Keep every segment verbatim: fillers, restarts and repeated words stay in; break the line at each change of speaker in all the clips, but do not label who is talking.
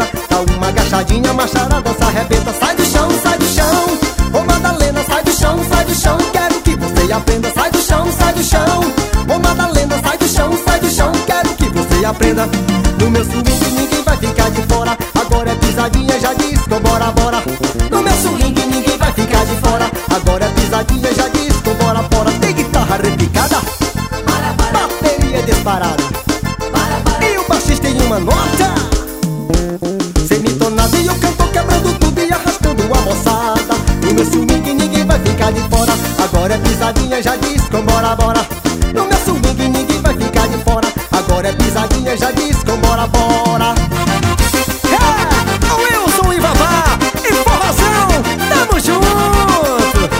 Dá uma agachadinha, macharada, dança, arrebenta. Sai do chão, sai do chão. Ô Madalena, sai do chão, sai do chão. Quero que você aprenda. Sai do chão, sai do chão. Ô Madalena, sai do chão, sai do chão. Quero que você aprenda. No meu swing ninguém vai ficar de fora. Agora é pisadinha, já disco, bora, bora. No meu swing ninguém vai ficar de fora. Agora é pisadinha, já disco, bora, bora. Tem guitarra repicada, bateria disparada, e o baixista em uma nota. Semitonado e o cantor quebrando tudo e arrastando a moçada. No meu swing ninguém vai ficar de fora. Agora é pisadinha, já disco, bora, bora. No meu swing ninguém vai ficar de fora. Agora é pisadinha, já disco, bora, bora. É, o Wilson e Vavá, informação, tamo junto.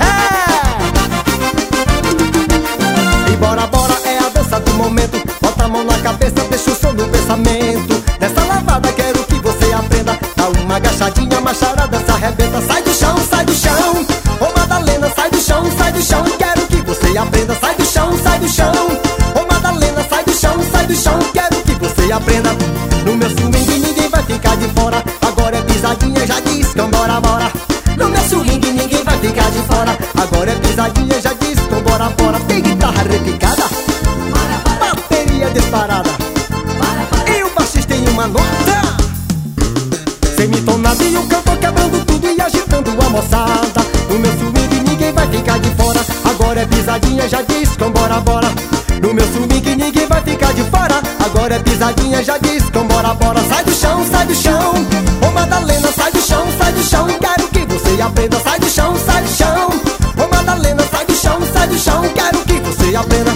E bora, bora, é a dança do momento. Bota a mão na cabeça, deixa o som no pensamento. Nessa lavada quero que você aprenda. Dá uma agachadinha, macharada, se arrebenta. Sai do chão, sai do chão. Ô Madalena, sai do chão, sai do chão. Quero que você aprenda. Sai do chão, sai do chão. Ô Madalena, sai do chão, sai do chão. Quero que você aprenda. No meu swing ninguém vai ficar de fora. Agora é pisadinha, já disco, bora, bora. No meu swing ninguém vai ficar de fora. Agora é pisadinha, já disco, bora, bora. Tem guitarra repicada, bateria disparada, e o baixista em uma nota. Semitonado e o cantor quebrando tudo e agitando a moçada. No meu swing ninguém vai ficar de fora. Agora é pisadinha, já disco, bora, bora. No meu swing ninguém vai ficar de fora. Agora é pisadinha, já disco, bora, bora. Sai do chão, sai do chão. Ô Madalena, sai do chão, sai do chão. Quero que você aprenda. Sai do chão, sai do chão. Ô Madalena, sai do chão, sai do chão. Quero que você aprenda.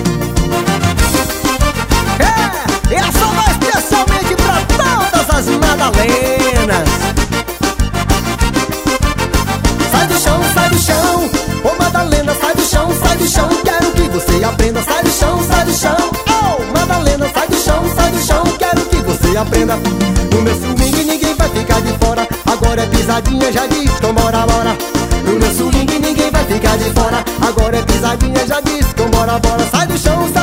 É, essa vai especialmente pra todas as Madalenas. Sai do chão, sai do chão. Ô Madalena, sai do chão, sai do chão. Quero que você aprenda. Sai do chão, sai do chão. Oh, Madalena, sai do chão, sai do chão. Quero que você aprenda. No meu swing ninguém vai ficar de fora. Agora é pisadinha, já disco, bora, bora. No meu swing ninguém vai ficar de fora. Agora é pisadinha, já disco, bora, bora. Sai do chão, sai